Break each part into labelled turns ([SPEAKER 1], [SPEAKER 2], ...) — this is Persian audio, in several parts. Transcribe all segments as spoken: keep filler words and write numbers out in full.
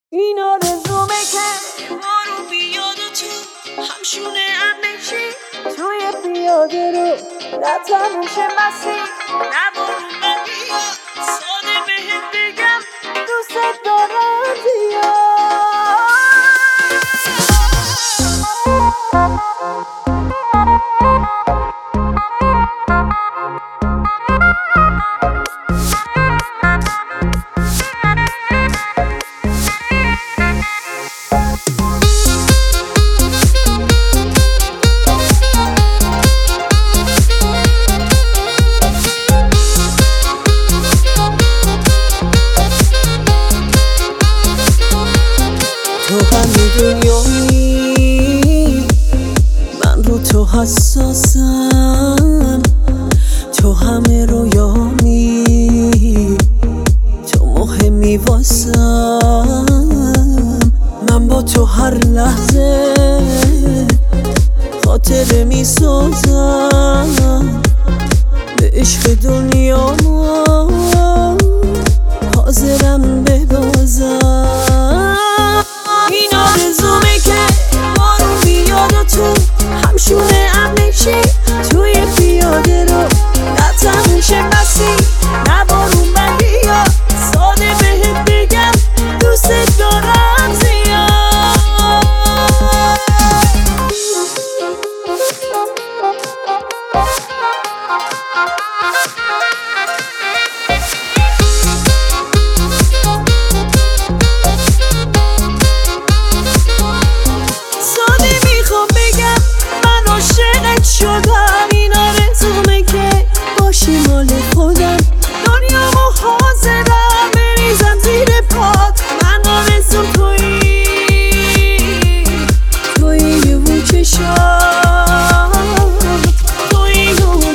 [SPEAKER 1] این آرزومه که بارون بیاد و تو همشونه هم بشی توی پیاده رو نه تموم شه مسیر نه بارون من بیاد ساده بهت بگم دوست دارم زیاد. تو همه دنیایی من رو تو حساسم، تو همه رویامی تو مهمی واسم. من با تو هر لحظه خاطره می سازم، به عشق دنیا حاضرم ببازم. این آرزومه که بارون بیاد و تو همشونه هم نشی توی پیاده رو نه تموم شه مسیر نه بارون من بیاد ساده بهت بگم دوست دارم زیاد. شدم این آرزومه که باشی مال خودم، دنیامو حاضرم بریزم زیر پات. من آرزوم تویی تویی اون چشات تویی اون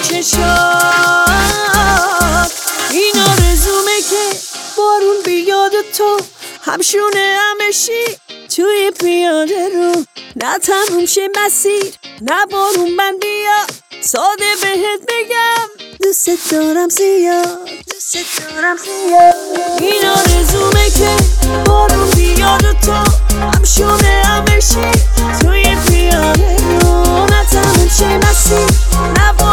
[SPEAKER 1] چشات. این آرزومه که بارون بیاد و تو همشونه هم بشی توی پیاده رو نه تموم شه مسیر نه بارون من بیا ساده بهت بگم دوست دارم زیاد دوست دارم زیاد. این آرزومه که بارون بیاد و تو همشونه هم بشی توی پیاده رو نه تموم شه مسیر نه